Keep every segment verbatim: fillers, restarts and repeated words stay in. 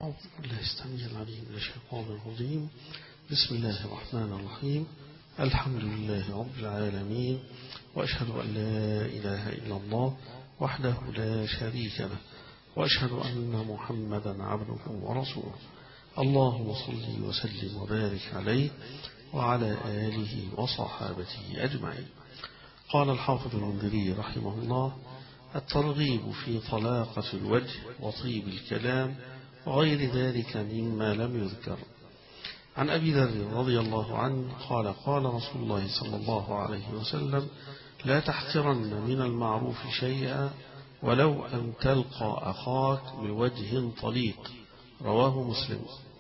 أعوذ بالله السميع العليم من الشيطان الرجيم. بسم الله الرحمن الرحيم. الحمد لله رب العالمين، وأشهد أن لا إله إلا الله وحده لا شريك له، وأشهد أن محمدا عبده ورسوله. اللهم صل وسلم وبارك عليه وعلى آله وصحابته أجمعين. قال الحافظ المنذري رحمه الله: الترغيب في طلاقة الوجه وطيب الكلام وغير ذلك مما لم يذكر. عن أبي ذر رضي الله عنه قال: قال رسول الله صلى الله عليه وسلم: لا تحقرن من المعروف شيئا ولو أن تلقى أخاك بوجه طليق. رواه مسلم.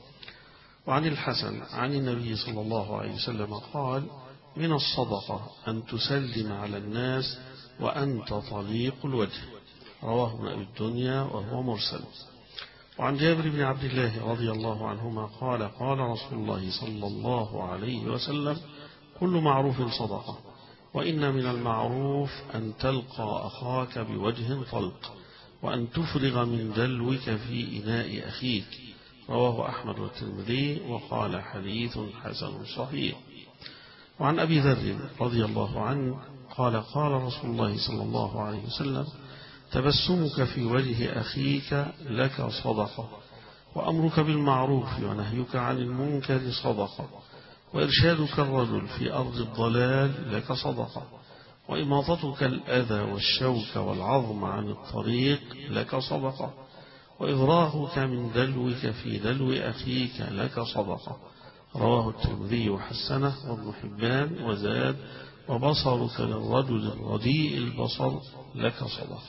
وعن الحسن عن النبي صلى الله عليه وسلم قال: من الصدقة أن تسلم على الناس وأنت طليق الوجه. رواه ابن أبي الدنيا وهو مرسل. وعن جابر بن عبد الله رضي الله عنهما قال: قال رسول الله صلى الله عليه وسلم: كل معروف صدقة، وإن من المعروف أن تلقى أخاك بوجه طلق، وأن تفرغ من دلوك في إناء أخيك. رواه أحمد والترمذي وقال: حديث حسن صحيح. وعن أبي ذر رضي الله عنه قال: قال رسول الله صلى الله عليه وسلم: تبسمك في وجه أخيك لك صدقة، وأمرك بالمعروف ونهيك عن المنكر صدقة، وإرشادك الرجل في أرض الضلال لك صدقة، وإماطتك الأذى والشوك والعظم عن الطريق لك صدقة، وإفراغك من دلوك في دلو أخيك لك صدقة. رواه الترمذي وحسنه وابن حبان وزاد: وبصرك للرجل الرديء البصر لك صدقة.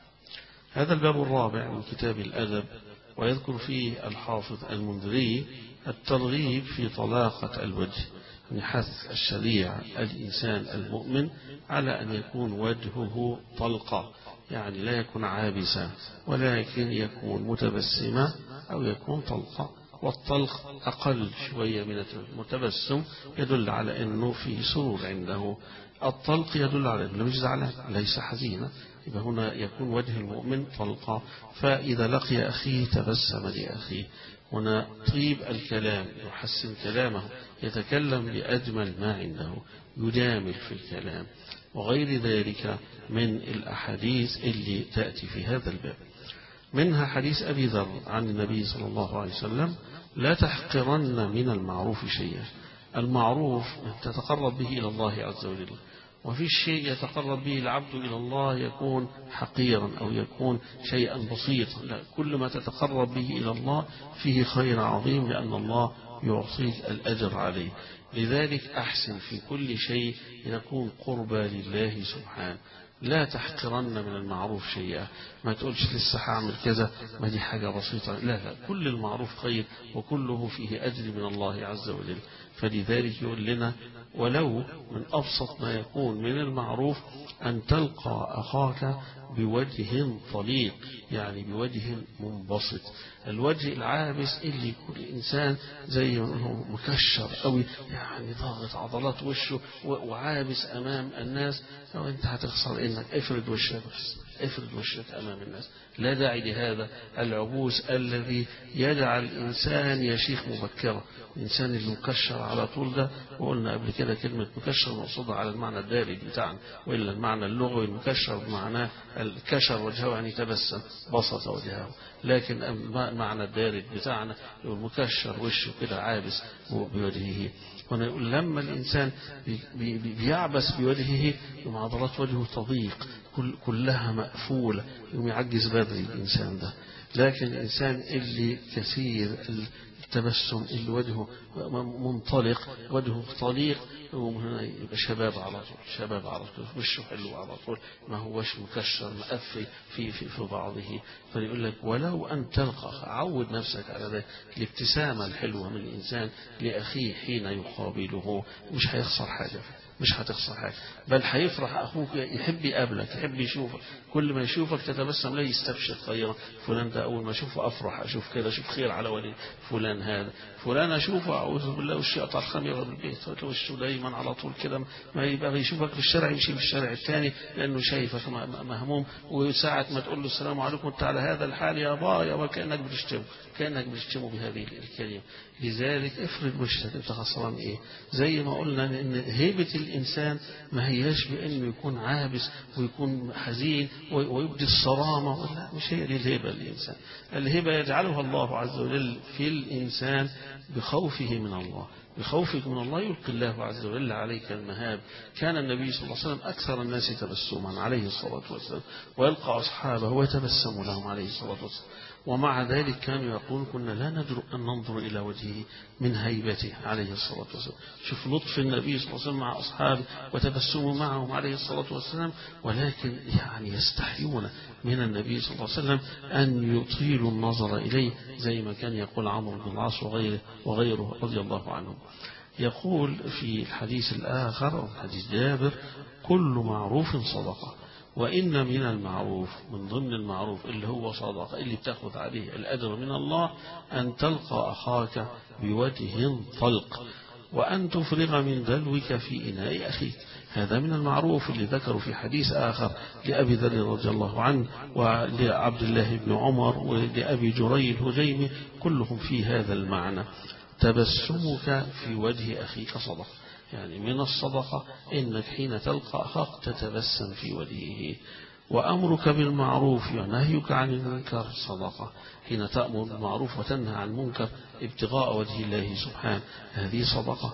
هذا الباب الرابع من كتاب الأدب، ويذكر فيه الحافظ المنذري الترغيب في طلاقة الوجه، يعني حث الشريعة الإنسان المؤمن على أن يكون وجهه طلقة، يعني لا يكون عابسا ولكن يكون متبسما أو يكون طلقة. والطلق أقل شوية من المتبسم، يدل على أنه في سرور عنده. الطلق يدل على أنه مش زعلان، ليس حزينا. يبقى هنا يكون وجه المؤمن طلقة. فإذا لقي أخيه تبسم لأخيه. هنا طيب الكلام، يحسن كلامه، يتكلم بأجمل ما عنده، يجامل في الكلام، وغير ذلك من الأحاديث اللي تأتي في هذا الباب. منها حديث أبي ذر عن النبي صلى الله عليه وسلم: لا تحقرن من المعروف شيئا. المعروف تتقرب به إلى الله عز وجل، وفي الشيء يتقرب به العبد إلى الله يكون حقيرا أو يكون شيئا بسيطا. لا، كل ما تتقرب به إلى الله فيه خير عظيم، لأن الله يعطيك الأجر عليه. لذلك أحسن في كل شيء يكون قربى لله سبحانه. لا تحقرن من المعروف شيئا، ما تقولش لسه هعمل كذا، ما دي حاجة بسيطة. لا لا، كل المعروف خير وكله فيه أجر من الله عز وجل. فلذلك يقول لنا: ولو من أبسط ما يكون من المعروف أن تلقى أخاك بوجه طليق، يعني بوجه منبسط. الوجه العابس اللي يكون الإنسان زي ما هو مكشر قوي، يعني ضاغط عضلات وشه وعابس أمام الناس، لو أنت هتخسر إنك افرد وشك بس، افرد وشك أمام الناس. لا داعي لهذا العبوس الذي يجعل الإنسان يشيخ مبكرا. الإنسان اللي مكشر على طول ده، وقلنا قبل كده كلمة مكشر مقصودة على المعنى الدارج بتاعنا، وإلا المعنى اللغوي المكشر بمعناه الكشر وجهه، يعني تبسم بسط وجهه. لكن المعنى الدارج بتاعنا المكشر وشه كده عابس بوجهه. ونقول لما الإنسان بيعبس بوجهه يوم عضلات وجهه تضيق، كلها مقفولة، يوم يعجز بدري الإنسان ده. لكن الإنسان اللي كثير التبسم، اللي وجهه منطلق، وجهه طليق، هنا يبقى شباب على طول، شباب على طول، وشه حلو على طول، ما هوش مكشر مقفل في في في بعضه. فيقول لك: ولو أن تلقى، عود نفسك على ذلك. الابتسامة الحلوة من الإنسان لأخيه حين يقابله مش هيخسر حاجة، مش هتخسر حاجة، بل هيفرح أخوك، يحب يقابلك، يحب يشوفك. كل ما يشوفك تتبسم لا يستبشر خيرا. فلان ده أول ما أشوفه أفرح، أشوف كده، أشوف خير على ولي فلان. فلان هذا، فلان أشوفه أعوذ بالله وشي قطع الخميرة بالبيت، وشه دايما على طول كده، ما يبقى يشوفك في الشارع يمشي في الشارع الثاني لأنه شايفك مهموم، وساعة ما تقول له السلام عليكم أنت على هذا الحال يا با يا با كأنك بتشتمه كأنك بتشتمه بهذه الكلمة. لذلك افرض وشك أنت خسران إيه؟ زي ما قلنا إن هيبة الإنسان ما هياش بأنه يكون عابس ويكون حزين ويبدي الصرامة، لا مش هي دي الهيبة الإنسان. الهيبة يجعلها الله عز وجل في الإنسان بخوفه من الله، بخوفك من الله يلقي الله عز وجل عليك المهاب. كان النبي صلى الله عليه وسلم أكثر الناس تبسما عليه الصلاة والسلام، ويلقى أصحابه ويتبسم لهم عليه الصلاة والسلام، ومع ذلك كانوا يقول كنا لا ندر أن ننظر إلى وجهه من هيبته عليه الصلاة والسلام. شوف لطف النبي صلى الله عليه وسلم مع أصحابه وتبسموا معهم عليه الصلاة والسلام، ولكن يعني يستحيون من النبي صلى الله عليه وسلم أن يطيلوا النظر إليه، زي ما كان يقول عمرو بن العاص وغيره وغيره رضي الله عنهم. يقول في الحديث الآخر حديث جابر كل معروف صدقة، وإن من المعروف من ضمن المعروف اللي هو صدقة اللي بتاخذ عليه الأجر من الله أن تلقى أخاك بوجه طلق، وأن تفرغ من دلوك في إناء أخيك. هذا من المعروف اللي ذكروا في حديث آخر لأبي ذر رضي الله عنه ولعبد الله بن عمر ولأبي جري الهجيمي، كلهم في هذا المعنى. تبسمك في وجه أخيك صدقة، يعني من الصدقة إنك حين تلقى أخاك تتبسم في وجهه. وأمرك بالمعروف ونهيك عن المنكر صدقة، حين تأمر بالمعروف وتنهى عن المنكر ابتغاء وجه الله سبحانه هذه صدقة.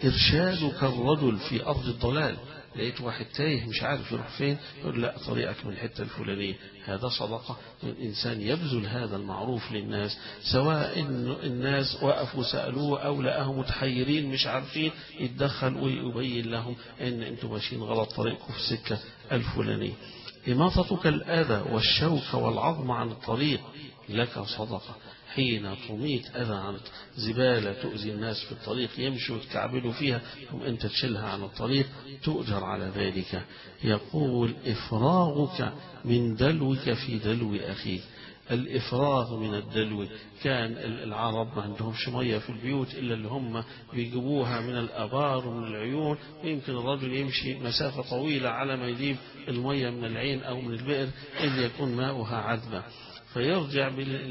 إرشادك الرجل في أرض الضلال، لقيت واحد تايه مش عارف يروح فين يقول لا طريقك من الحتة الفلانية، هذا صدقة. الإنسان يبذل هذا المعروف للناس، سواء إن الناس وقفوا سألوه أو لقاهم متحيرين مش عارفين يتدخل ويبين لهم إن أنتم ماشيين غلط طريقكم في السكة الفلانية. إماطتك الأذى والشوك والعظم عن الطريق لك صدقة، حين تميت أذى عن زبالة تؤذي الناس في الطريق يمشوا يتكعبلوا فيها ثم أنت تشيلها عن الطريق تؤجر على ذلك. يقول إفراغك من دلوك في دلو أخيك، الإفراغ من الدلو. كان العرب ما عندهمش مية في البيوت إلا اللي هم بيجيبوها من الآبار ومن العيون، ويمكن الرجل يمشي مسافة طويلة على ما يجيب المية من العين أو من البئر اللي يكون ماؤها عذبة، فيرجع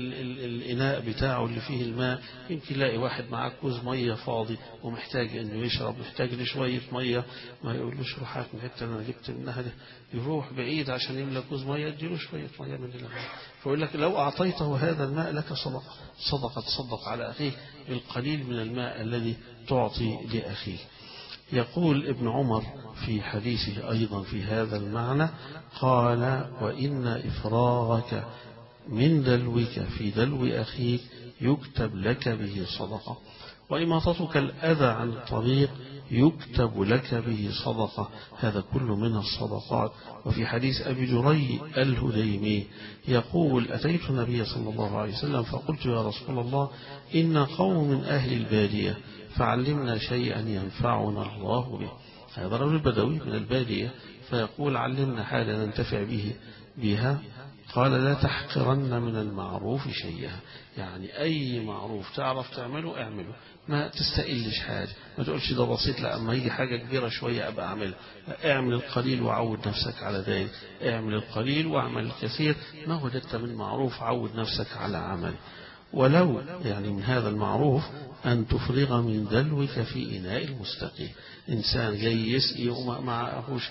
بالإناء بتاعه اللي فيه الماء، يمكن يلاقي واحد معاه كوز مية فاضي ومحتاج انه يشرب، محتاج لشوية مية، ما يقولوش روح هات من الحتة اللي انا جبت منها ده، يروح بعيد عشان يملى كوز مية يديله شوية مية من الماء، فيقول لك لو أعطيته هذا الماء لك صدقة، صدقة تصدق على أخيك بالقليل من الماء الذي تعطي لأخيك. يقول ابن عمر في حديثه أيضا في هذا المعنى قال وإن إفراغك من دلوك في دلو أخيك يكتب لك به صدقة، وإماطتك الأذى عن الطريق يكتب لك به صدقة، هذا كل من الصدقات. وفي حديث أبي جري الهجيمي يقول أتيت النبي صلى الله عليه وسلم فقلت يا رسول الله إن قوم من أهل البادية فعلمنا شيئا ينفعنا الله به. هذا رجل بدوي من البادية فيقول علمنا حاجة ننتفع به بها. قال لا تحقرن من المعروف شيئا، يعني أي معروف تعرف تعمله اعمله، ما تستقلش حاجة، ما تقولش ده بسيط، لا أما يجي حاجة كبيرة شوية أبقى أعملها، اعمل القليل وعود نفسك على ذلك، اعمل القليل واعمل الكثير، ما وجدت من معروف عود نفسك على عمله. ولو يعني من هذا المعروف أن تفرغ من دلوك في إناء المستقيم، إنسان جاي يسقي ومعهوش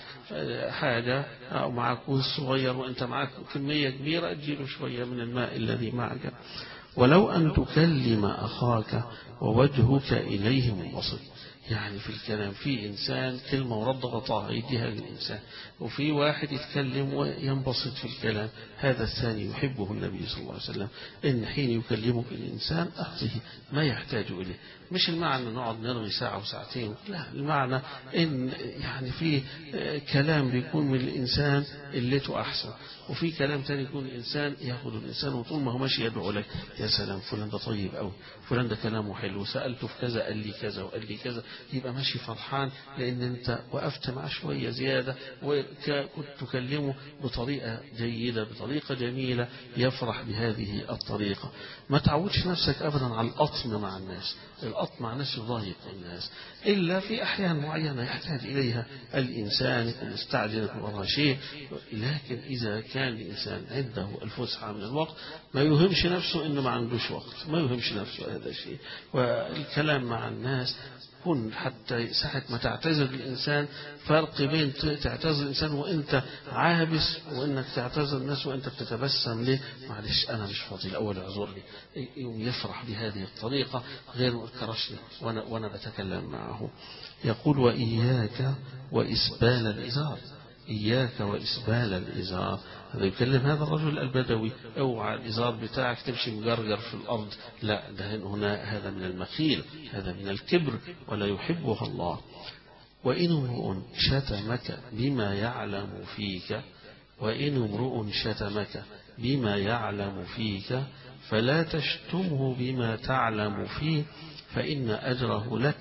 حاجة أو معك كوز صغير وأنت معك كمية كبيرة أديله شوية من الماء الذي معك. ولو أن تكلم أخاك ووجهك إليه منبسط، يعني في الكلام في إنسان كلمة ورد غطاها يديها للإنسان، وفي واحد يتكلم وينبسط في الكلام، هذا الثاني يحبه النبي صلى الله عليه وسلم، إن حين يكلمك الإنسان أعطيه ما يحتاج إليه. مش المعنى نقعد نرغي ساعة وساعتين، لا، المعنى إن يعني في كلام بيكون من الإنسان الليته أحسن، وفي كلام تاني يكون الإنسان يأخذ الإنسان وطول ما هو ماشي يدعو لك يا سلام فلان ده طيب أوي، فلان ده كلامه حلو، سألته في كذا قال لي كذا وقال لي كذا، يبقى ماشي فرحان لأن أنت وقفت معه شوية زيادة وكنت تكلمه بطريقة جيدة بطريقة جميلة يفرح بهذه الطريقة. ما تعودش نفسك أبدا على الأطم مع الناس. الأطم مع الناس يضايق الناس إلا في أحيان معينة يحتاج إليها الإنسان، يكون مستعجل يكون وراء شيء، لكن إذا كان الإنسان عنده الفسحة من الوقت ما يوهمش نفسه إنه ما عندوش وقت، ما يوهمش نفسه هذا الشيء. والكلام مع الناس كن حتى ساعة ما تعتذر الإنسان فرق بين تعتذر الإنسان وإنت عابس وإنك تعتذر الناس وإنت بتتبسم ليه معلش أنا مش فاضي الأول اعذرني، يوم يفرح بهذه الطريقة غير مكرشني وأنا, وأنا بتكلم معه. يقول وإياك وإسبال الإزار، إياك وإسبال الإزار. هذا يكلم هذا الرجل البدوي، اوعى الإزار بتاعك تمشي مجرجر في الأرض، لا ده هنا هذا من المخيل، هذا من الكبر ولا يحبها الله. وإن امرؤ شتمك بما يعلم فيك، وإن امرؤ شتمك بما يعلم فيك فلا تشتمه بما تعلم فيه فإن أجره لك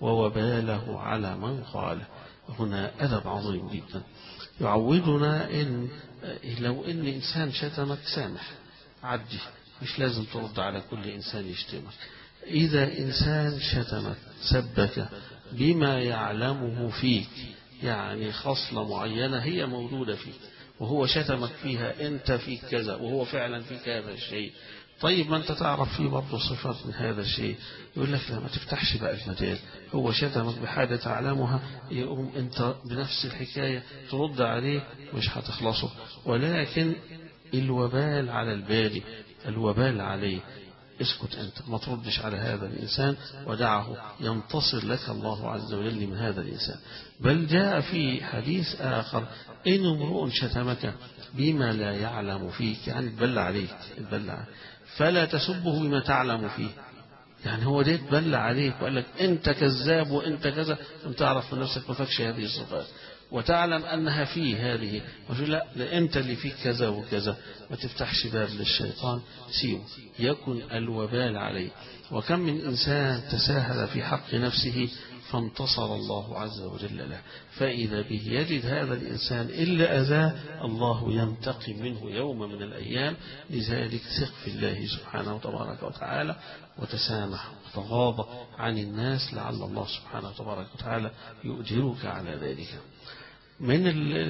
ووباله على من قاله. هنا أدب عظيم جدا يعودنا إن لو إن إنسان شتمك سامح عدي، مش لازم ترد على كل إنسان يشتمك. إذا إنسان شتمك سبك بما يعلمه فيك، يعني خصلة معينة هي موجودة فيك وهو شتمك فيها أنت فيك كذا وهو فعلا فيك هذا الشيء، طيب ما أنت تعرف فيه برضه صفات من هذا الشيء، يقول لك لا ما تفتحش بقى المجال، هو شتمك بحاجة تعلمها يقوم أنت بنفس الحكاية ترد عليه مش هتخلصه، ولكن الوبال على البادي، الوبال عليه، اسكت أنت ما تردش على هذا الإنسان ودعه ينتصر لك الله عز وجل من هذا الإنسان. بل جاء في حديث آخر إن امرؤ شتمك بما لا يعلم فيك، يعني تبلى عليك تبلى فلا تسبه بما تعلم فيه، يعني هو ده تبلى عليك وقال لك أنت كذاب وأنت كذا، أنت تعرف من نفسك ما فيكش هذه الصفات وتعلم أنها فيه هذه، وتقول لا ده أنت اللي فيك كذا وكذا، ما تفتحش باب للشيطان، سيبه يكن الوبال عليه. وكم من إنسان تساهل في حق نفسه فانتصر الله عز وجل له، فإذا به يجد هذا الإنسان إلا أذاه الله ينتقم منه يوم من الأيام. لذلك ثق في الله سبحانه وتبارك وتعالى وتسامح وتغاضى عن الناس لعل الله سبحانه وتبارك وتعالى يؤجرك على ذلك. من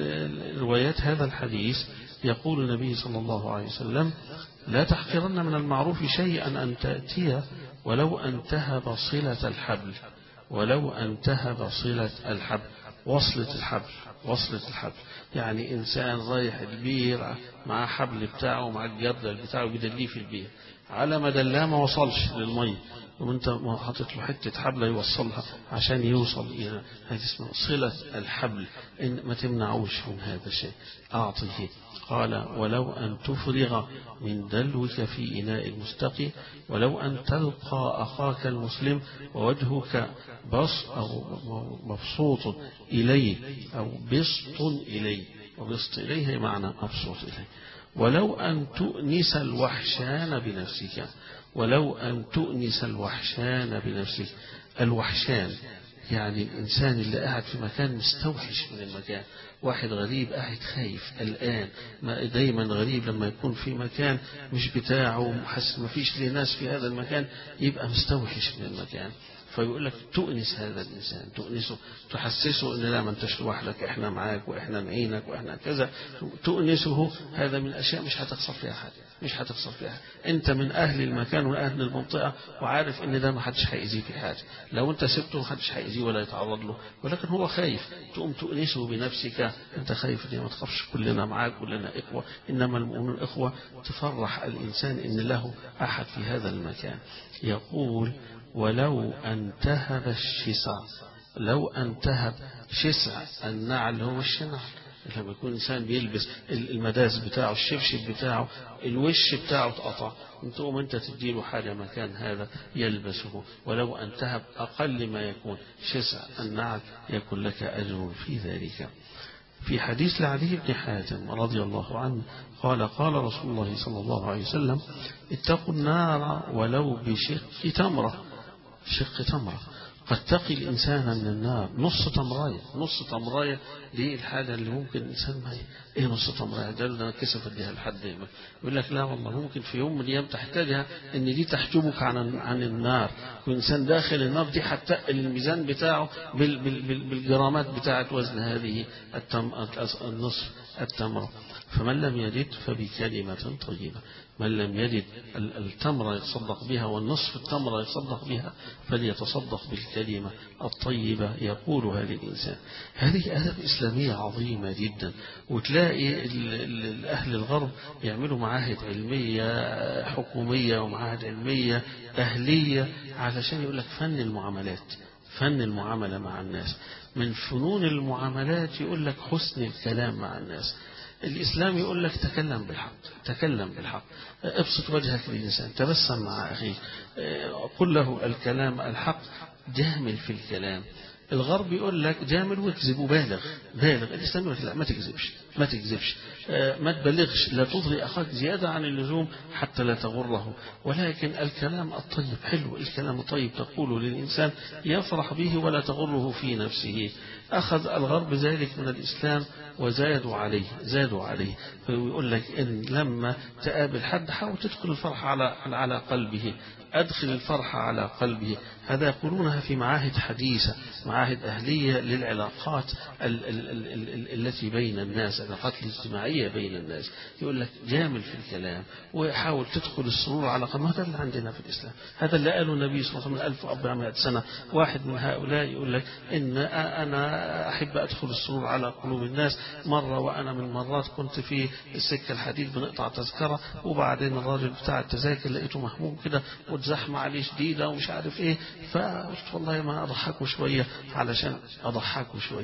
روايات هذا الحديث يقول النبي صلى الله عليه وسلم لا تحقرن من المعروف شيئا أن تأتي ولو أن تهب صلة الحبل، ولو أن تهب صلة الحبل، وصلة الحبل، وصلة الحبل يعني إنسان رايح البير مع حبل بتاعه مع الجردل بتاعه بيدليه في البير، على ما دلاه ما وصلش للمية وانت حاطط له حته حبل يوصلها عشان يوصل الى هذه اسمها صله الحبل، ان ما تمنعوش من هذا الشيء اعطيه. قال ولو ان تفرغ من دلوك في اناء المستقي، ولو ان تلقى اخاك المسلم ووجهك بص او مبسوط اليه او بسط اليه، وبسط اليه معنى مبسوط اليه. ولو أن تؤنس الوحشان بنفسك، ولو أن تؤنس الوحشان بنفسك. الوحشان يعني الإنسان اللي قاعد في مكان مستوحش من المكان، واحد غريب قاعد خايف الآن، دايما غريب لما يكون في مكان مش بتاعه حس ما فيش ليه ناس في هذا المكان يبقى مستوحش من المكان، فيقول لك تؤنس هذا الإنسان، تؤنسه تحسسه إن لا ما انتش لوحدك، إحنا معاك وإحنا نعينك وإحنا كذا، تؤنسه. هذا من الأشياء مش هتخسر فيها حاجة، مش هتخسر فيها حاجة. أنت من أهل المكان وأهل المنطقة وعارف إن ده ما حدش هيأذيه في حاجة، لو أنت سبته ما حدش هيأذيه ولا يتعرض له، ولكن هو خايف تقوم تؤنسه بنفسك. أنت خايف إن ما تخافش، كلنا معاك كلنا إخوة، إنما المؤمنون إخوة. تفرح الإنسان إن له أحد في هذا المكان. يقول ولو أن تهب الشسع، لو أن تهب شسع النعل هو الشنع، لما يكون إنسان بيلبس المداس بتاعه الشبشب بتاعه الوش بتاعه اتقطع، تقوم أنت تديله حاجة مكان هذا يلبسه. ولو أن تهب أقل ما يكون شسع النعل يكون لك أجر في ذلك. في حديث لعلي بن حاتم رضي الله عنه قال قال رسول الله صلى الله عليه وسلم اتقوا النار ولو بشق تمرة، شق تمرة. قد تقي الإنسان من النار نص تمراية، نص تمراية. دي الحاجة اللي ممكن الإنسان ما إيه نص تمراية ده اللي كسف أديها لحد ما يقول لك لا والله ممكن في يوم من الأيام تحتاجها، إن دي تحجبك عن عن النار. والإنسان داخل النار دي هتقل الميزان بتاعه بال بال بال بالجرامات بتاعة وزن هذه التم النصف التمرة. فمن لم يجد فبكلمة طيبة، من لم يجد التمرة يتصدق بها والنصف التمرة يتصدق بها فليتصدق بالكلمة الطيبة يقولها للإنسان. هذه آداب إسلامية عظيمة جدا. وتلاقي أهل الغرب يعملوا معاهد علمية حكومية ومعاهد علمية أهلية علشان يقول لك فن المعاملات، فن المعاملة مع الناس. من فنون المعاملات يقول لك حسن الكلام مع الناس. الإسلام يقول لك تكلم بالحق، تكلم بالحق، ابسط وجهك للإنسان، تبسم مع أخيك، قل له الكلام الحق، جامل في الكلام. الغرب يقول لك جامل واكذب وبالغ، بالغ. الإسلام يقول لك لا، ما تكذبش، ما تكذبش، ما تبلغش، لا تضري أخاك زيادة عن اللزوم حتى لا تغره. ولكن الكلام الطيب حلو، الكلام الطيب تقوله للإنسان يفرح به ولا تغره في نفسه. أخذ الغرب ذلك من الإسلام وزادوا عليه، زادوا عليه. فيقول لك إن لما تقابل حد حاول تدخل الفرح على على قلبه، أدخل الفرح على قلبه. هذا يقولونها في معاهد حديثة، معاهد أهلية للعلاقات ال ال ال ال ال التي بين الناس، العلاقات الاجتماعية بين الناس. يقول لك جامل في الكلام وحاول تدخل السرور على قلبه. هذا اللي عندنا في الإسلام، هذا اللي قاله النبي صلى الله عليه وسلم من ألف وأربعمائة سنة. واحد من هؤلاء يقول لك إن أنا أحب أدخل السرور على قلوب الناس. مرة وأنا من مرات كنت في السكة الحديد بنقطع تذكرة، وبعدين الراجل بتاع التذاكر لقيته مهموم كده والزحمة عليه شديدة ومش عارف إيه، فقلت والله ما أضحكوا شوية علشان أضحكوا شوية.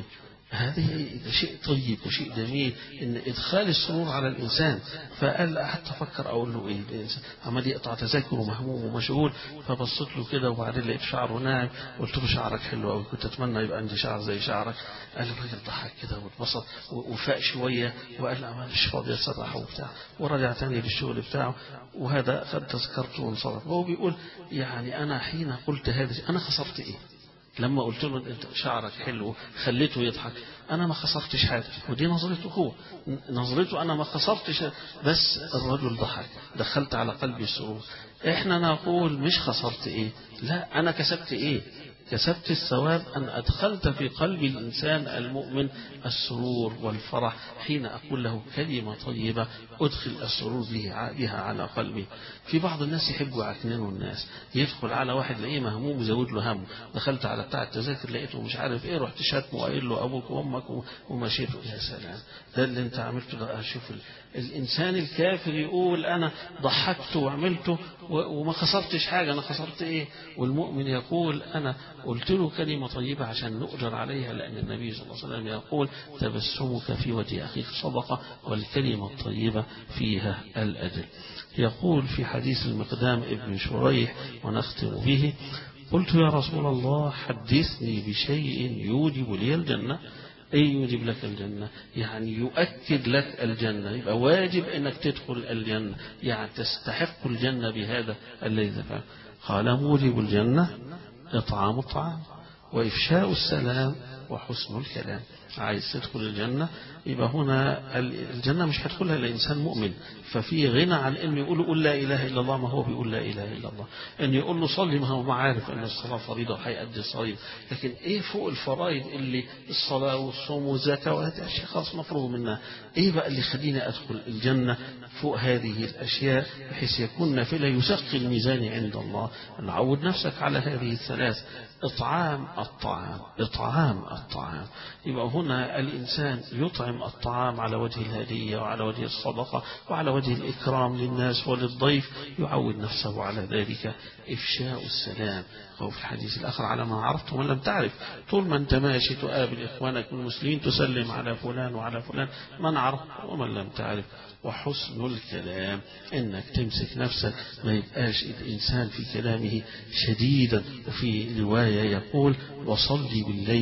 هذه شيء طيب وشيء جميل إن إدخال السرور على الإنسان. فقال حتى فكر أقول له إيه، الإنسان عمال يقطع تذاكر ومهموم ومشغول، فبصيت له كده وبعدين لقيت شعره ناعم، قلت له شعرك حلو أوي، كنت أتمنى يبقى عندي شعر زي شعرك. قال الراجل ضحك كده واتبسط وفاق شوية وقال لا ما مش فاضي أسرح وبتاع، ورجع تاني للشغل بتاعه. وهذا خد تذكرته وانصرف. وهو بيقول يعني أنا حين قلت هذا أنا خسرت إيه؟ لما قلت له انت شعرك حلو خليته يضحك، انا ما خسرتش حاجه. ودي نظرته هو، نظرته انا ما خسرتش، بس الرجل ضحك، دخلت على قلبي السرور. احنا نقول مش خسرت ايه، لا انا كسبت ايه، كسبت الثواب أن أدخلت في قلب الإنسان المؤمن السرور والفرح. حين أقول له كلمة طيبة أدخل السرور بها على قلبي. في بعض الناس يحبوا يعكننوا الناس، يدخل على واحد لقيه مهموم يزود له هم، دخلت على بتاع التذاكر لقيته مش عارف ايه، رحت شاتمه وقايل له أبوك وأمك ومشيته. يا سلام، ده اللي انت عملته ده. أشوف الإنسان الكافر يقول أنا ضحكت وعملته وما خسرتش حاجة، أنا خسرت إيه؟ والمؤمن يقول أنا قلت له كلمة طيبة عشان نؤجر عليها، لأن النبي صلى الله عليه وسلم يقول تبسمك في وجه أخيك صدقة والكلمة الطيبة فيها الأجر. يقول في حديث المقدام ابن شريح ونختم به: قلت يا رسول الله حدثني بشيء يوجب لي الجنة. أي يوجب لك الجنة؟ يعني يؤكد لك الجنة، يبقى واجب أنك تدخل الجنة، يعني تستحق الجنة بهذا الذي فعل. قال موجب الجنة إطعام الطعام وإفشاء السلام وحسن الكلام. عايز تدخل الجنة يبقى هنا الجنة مش هيدخلها إلا إنسان مؤمن، ففي غنى عن إنه يقول قل لا إله إلا الله، ما هو بيقول لا إله إلا الله. إن يقول له صلي، ما هو ما عارف إن الصلاة فريضة وهيأدي الصلاة، لكن إيه فوق الفرائض اللي الصلاة والصوم والزكاة وهذه أشياء خلاص مفروض منها. إيه بقى اللي خليني أدخل الجنة فوق هذه الأشياء بحيث يكون نافلة يثقل الميزان عند الله؟ نعود نفسك على هذه الثلاث: إطعام الطعام، إطعام الطعام. يبقى هنا الإنسان يطعم الطعام على وجه الهدية وعلى وجه الصدقة وعلى وجه الإكرام للناس وللضيف، يعود نفسه على ذلك. إفشاء السلام، أو في الحديث الآخر على ما عرفت ومن لم تعرف. طول ما أنت ماشي تقابل إخوانك المسلمين تسلم على فلان وعلى فلان، من عرف ومن لم تعرف. وحسن الكلام، إنك تمسك نفسك ما يبقاش الإنسان في كلامه شديدا. وفي رواية يقول وصلي بالليل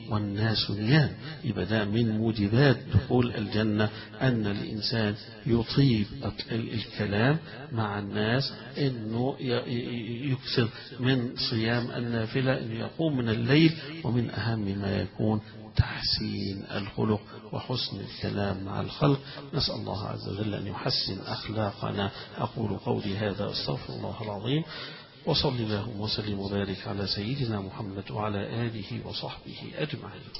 والناس نيام. يبقى ده من موجبات دخول الجنة أن الإنسان يطيب الكلام مع الناس، أنه يكثر من صيام النافلة، أنه يقوم من الليل، ومن أهم ما يكون تحسين الخلق وحسن الكلام مع الخلق. نسأل الله عز وجل أن يحسن أخلاقنا. أقول قولي هذا أستغفر الله العظيم، وصلى الله وسلم وبارك على سيدنا محمد وعلى آله وصحبه أجمعين.